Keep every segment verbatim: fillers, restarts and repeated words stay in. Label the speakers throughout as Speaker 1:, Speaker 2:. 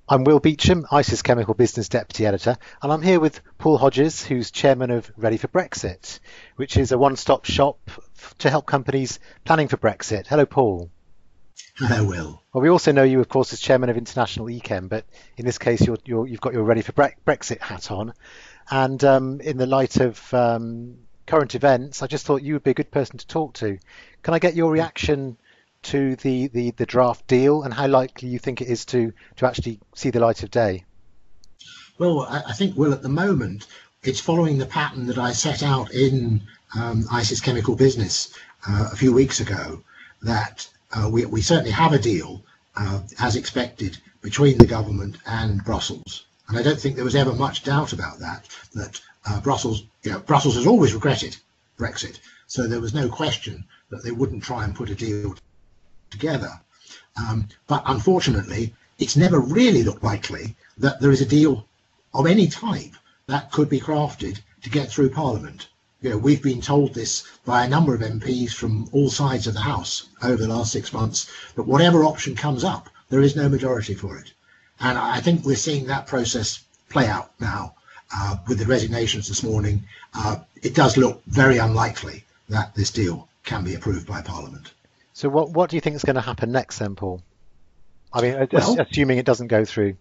Speaker 1: I'm Will Beecham, ICIS Chemical Business Deputy Editor, and I'm here with Paul Hodges, who's chairman of Ready for Brexit, which is a one-stop shop f- to help companies planning for Brexit. Hello, Paul.
Speaker 2: Hello, Will.
Speaker 1: Well, we also know you, of course, as chairman of International Echem, but in this case, you're, you're, you've got your Ready for Bre- Brexit hat on. And um, in the light of um, current events, I just thought you would be a good person to talk to. Can I get your reaction to the, the, the draft deal and how likely you think it is to, to actually see the light of day?
Speaker 2: Well, I, I think, Will, at the moment, it's following the pattern that I set out in um, ICIS Chemical Business uh, a few weeks ago, that uh, we, we certainly have a deal, uh, as expected, between the government and Brussels. And I don't think there was ever much doubt about that, that uh, Brussels, you know, Brussels has always regretted Brexit. So there was no question that they wouldn't try and put a deal together. Um, but unfortunately, it's never really looked likely that there is a deal of any type that could be crafted to get through Parliament. You know, we've been told this by a number of M Ps from all sides of the House over the last six months, that whatever option comes up, there is no majority for it. And I think we're seeing that process play out now uh, with the resignations this morning. Uh, it does look very unlikely that this deal can be approved by Parliament.
Speaker 1: So what, what do you think is going to happen next then, Paul? I mean,
Speaker 2: Well,
Speaker 1: assuming it doesn't go through.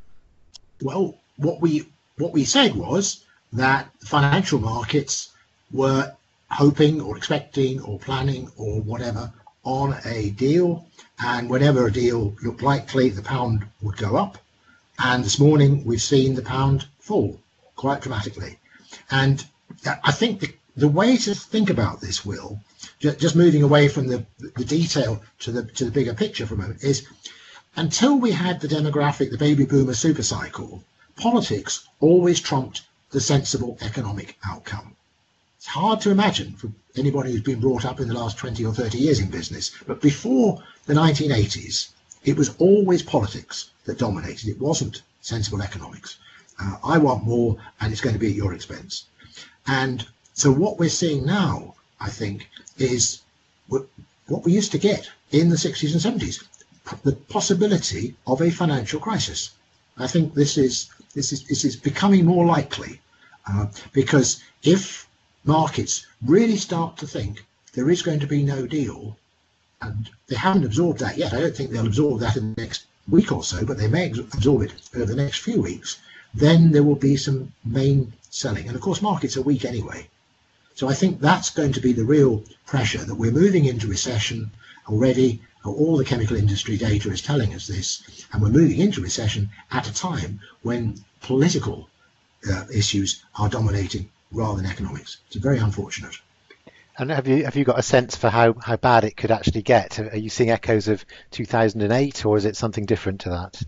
Speaker 2: well, what we what we said was that financial markets were hoping or expecting or planning or whatever on a deal, and whenever a deal looked likely, the pound would go up. And this morning we've seen the pound fall quite dramatically. And I think the, the way to think about this, Will, just moving away from the, the detail to the to the bigger picture for a moment, is until we had the demographic, the baby boomer super cycle, politics always trumped the sensible economic outcome. It's hard to imagine for anybody who's been brought up in the last twenty or thirty years in business, but before the nineteen eighties, it was always politics that dominated. It wasn't sensible economics. Uh, I want more, and it's going to be at your expense. And so what we're seeing now, I think, is what we used to get in the sixties and seventies, the possibility of a financial crisis. I think this is this is this is becoming more likely uh, because if markets really start to think there is going to be no deal, and they haven't absorbed that yet, I don't think they'll absorb that in the next week or so, but they may absorb it over the next few weeks, then there will be some main selling. And of course, markets are weak anyway. So I think that's going to be the real pressure, that we're moving into recession already. All the chemical industry data is telling us this, and we're moving into recession at a time when political uh, issues are dominating rather than economics. It's very unfortunate.
Speaker 1: And have you have you got a sense for how, how bad it could actually get? Are you seeing echoes of two thousand eight, or is it something different to that?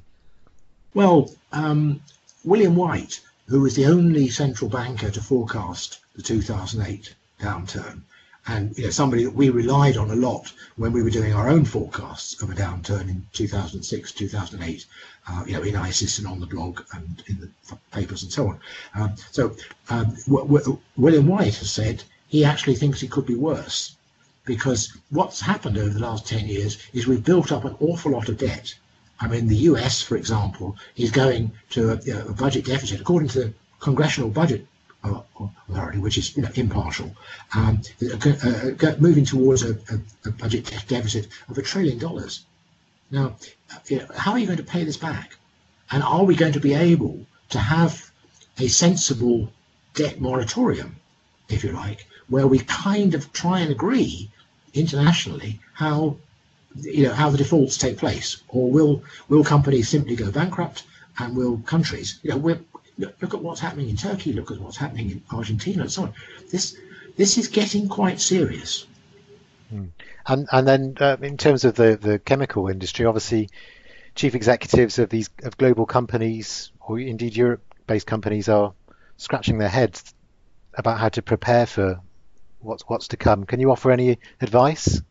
Speaker 2: Well, um, William White, who was the only central banker to forecast the two thousand eight downturn, and you know, somebody that we relied on a lot when we were doing our own forecasts of a downturn in two thousand six, two thousand eight, uh, you know, in ICIS and on the blog and in the papers and so on. Um, so um, w- w- William White has said he actually thinks it could be worse, because what's happened over the last ten years is we've built up an awful lot of debt. I mean, the U S, for example, is going to a, you know, a budget deficit, according to the Congressional Budget Authority, which is, you know, impartial, um, uh, uh, moving towards a, a, a budget deficit of a trillion dollars. Now, you know, how are you going to pay this back? And are we going to be able to have a sensible debt moratorium, if you like, where we kind of try and agree internationally how, you know, how the defaults take place? Or will will companies simply go bankrupt, and will countries, you know, we're look at what's happening in Turkey, look at what's happening in Argentina and so on. This this is getting quite serious.
Speaker 1: Hmm. And and then uh, in terms of the, the chemical industry, obviously chief executives of these of global companies, or indeed Europe-based companies, are scratching their heads about how to prepare for what's what's to come. Can you offer any advice?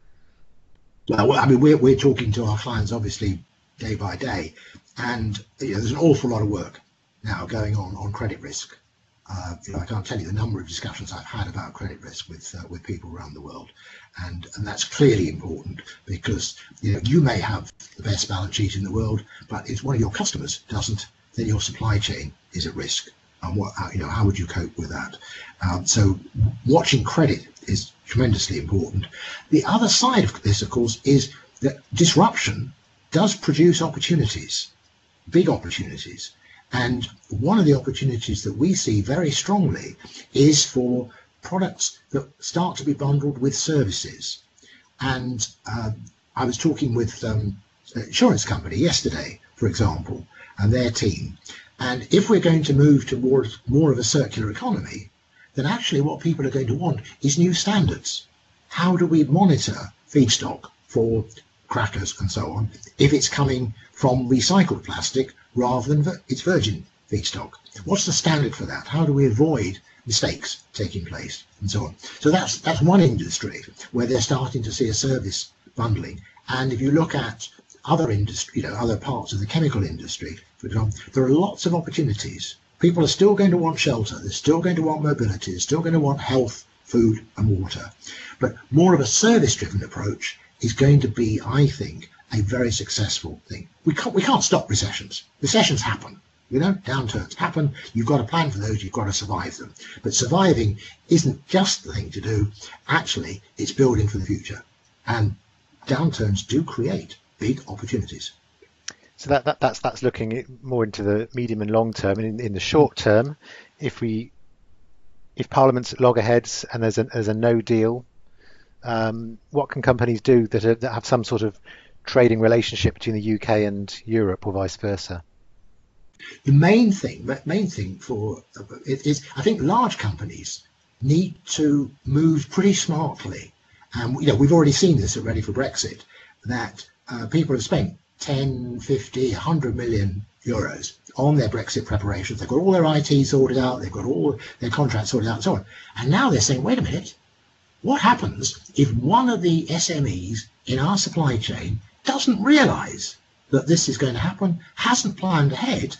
Speaker 2: Well, I mean, we're we're talking to our clients obviously day by day, and you know, there's an awful lot of work now going on on credit risk. Uh, you know, I can't tell you the number of discussions I've had about credit risk with uh, with people around the world, and and that's clearly important because you know you may have the best balance sheet in the world, but if one of your customers doesn't, then your supply chain is at risk. And what how, you know, how would you cope with that? Um, so watching credit is tremendously important. The other side of this, of course, is that disruption does produce opportunities, big opportunities. And one of the opportunities that we see very strongly is for products that start to be bundled with services. And uh, I was talking with um, an insurance company yesterday, for example, and their team. And if we're going to move towards more of a circular economy, then actually what people are going to want is new standards. How do we monitor feedstock for crackers and so on if it's coming from recycled plastic rather than its virgin feedstock? What's the standard for that? How do we avoid mistakes taking place and so on? So that's that's one industry where they're starting to see a service bundling. And if you look at other industry, you know, other parts of the chemical industry, for example, there are lots of opportunities. People are still going to want shelter. They're still going to want mobility. They're still going to want health, food and water. But more of a service-driven approach is going to be, I think, a very successful thing. We can't, we can't stop recessions. Recessions happen. You know, downturns happen. You've got to plan for those. You've got to survive them. But surviving isn't just the thing to do. Actually, it's building for the future. And downturns do create big opportunities.
Speaker 1: So that, that that's that's looking more into the medium and long term. And in, in the short term, if we if Parliament's at loggerheads and there's a there's a no deal, um, what can companies do that, are, that have some sort of trading relationship between the U K and Europe or vice versa?
Speaker 2: The main thing, the main thing for it is, I think large companies need to move pretty smartly. And you know, we've already seen this at Ready for Brexit, that uh, people have spent ten, fifty, one hundred million euros on their Brexit preparations. They've got all their I T sorted out, they've got all their contracts sorted out and so on. And now they're saying, wait a minute, what happens if one of the S M Es in our supply chain doesn't realise that this is going to happen, hasn't planned ahead?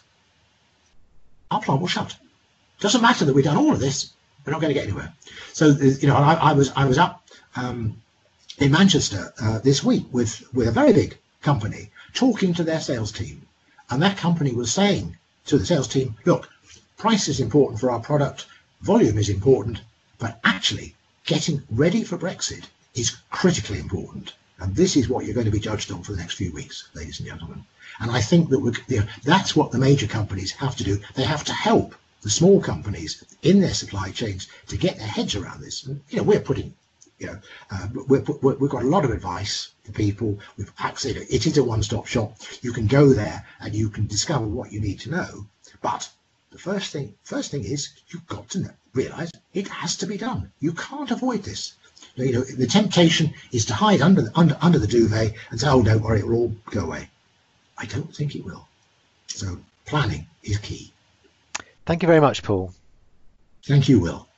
Speaker 2: Our plant will shut. Doesn't matter that we've done all of this, we're not going to get anywhere. So, you know, I, I was I was up um, in Manchester uh, this week with, with a very big company talking to their sales team. And that company was saying to the sales team, look, price is important for our product, volume is important, but actually getting ready for Brexit is critically important. And this is what you're going to be judged on for the next few weeks, ladies and gentlemen. And I think that we're, you know, that's what the major companies have to do. They have to help the small companies in their supply chains to get their heads around this. And, you know, we're putting, you know, uh, we're, we're, we've got a lot of advice for people. We've actually, it is a one-stop shop. You can go there and you can discover what you need to know. But the first thing, first thing is you've got to know, realize it has to be done. You can't avoid this. You know, the temptation is to hide under the, under under the duvet and say, "Oh, don't worry, it will all go away." I don't think it will. So planning is key.
Speaker 1: Thank you very much, Paul.
Speaker 2: Thank you, Will.